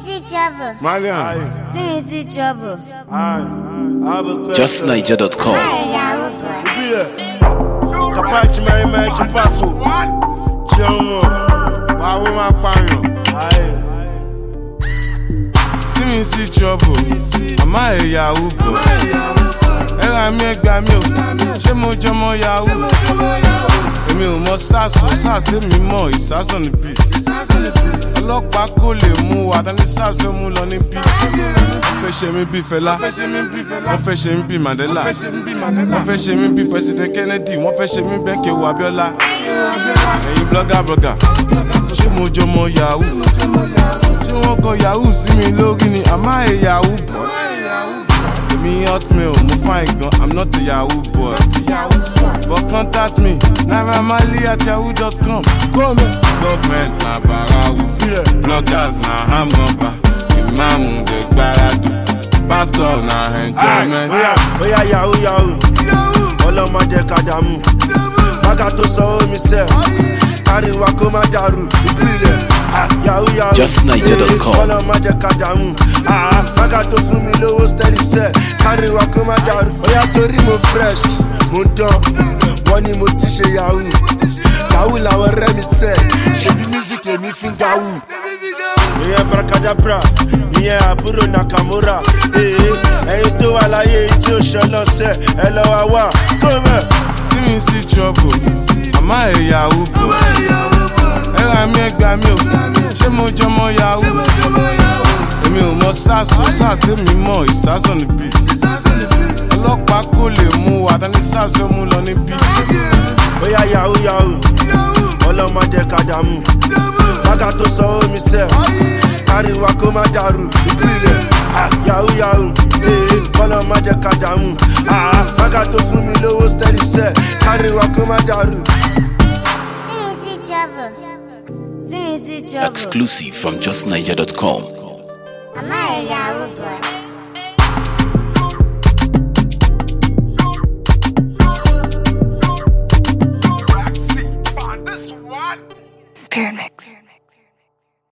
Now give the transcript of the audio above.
see trouble. Malians. See trouble. JustNiger.com. Kapachi Mary Mary Chapasso. Jomo. Bawo ma panyo. See trouble. Am I a Yahoo boy? Era mi egba mi o. Ṣé mo jọmọ Yahoo? Èmi ò mọ SARS tèmi mọ̀ ìsás on the beat. Ọlọ́pàá kò lè mú wa tani SARS fẹ́ mú lọ ní bí. Wọ́n fẹ́ ṣe mí bí Fẹlá, wọ́n fẹ́ ṣe mí bí Mandela, wọ́n fẹ́ ṣe mí bí President Kennedy, wọ́n fẹ́ ṣe mí bẹ́ẹ̀ Kewu Abiola. Ẹ̀yin blogger, ṣé mo jọmọ Yahoo? Ṣé wọ́n kọ Yahoo sí mi lórí ni? Am I a Yahoo boy? Me hotmail, mo fine gan, I'm not a Yahoo boy. But contact me, nairamarley@yahoo.com. Come on. Government na barawu, bloggers na hamgamba, imam de gbaradu, pastor na enjoyment. Oya Yahoo, ọlọ́mọ jẹ́ ká dààmú. Bága tó sọ omi sẹ́, káríwá kó má dàrú. Ìpìlẹ̀ Yahoo. JustNiger.com. Ọlọ́mọ jẹ́ ká dààmú. Bága tó fún mi lówó steady sẹ́, káríwá kó má dàrú. Oya torí mo fresh, mo dán, wọ́n ní mo ti ṣe Yahoo. Yahoo làwọn ọ̀rẹ́ mi sẹ́, ṣebí music lèmi fi ń gawú. Ìyẹn Brakadabra, ìyẹn àbúrò Nakamura. Ẹni tó wà láyé tí ó ṣe lọ́sẹ̀, ẹ lọ́wọ́ wà tó mẹ́. See trouble, am I a Yahoo boy? Ẹ̀rọ mi ẹgbà mi o, ṣé mo jọmọ Yahoo? Èmi ò mọ SARS tèmi mọ̀ ìsás on the beat. Ọlọ́pàá kò lè mú wa tani SARS fẹ́ mú lọ ní bí. Oya Yahoo, ọlọ́mọ jẹ́ ká dààmú. Bága tó sọ omi sẹ́, káríwá kó má dàrú. Ìpìlẹ̀ Yahoo, ọlọ́mọ jẹ́ ká dààmú. Bága tó fún mi lówó steady sẹ́, káríwá kó má dàrú. See trouble. Exclusive from JustNiger.com. Am I a Yahoo boy?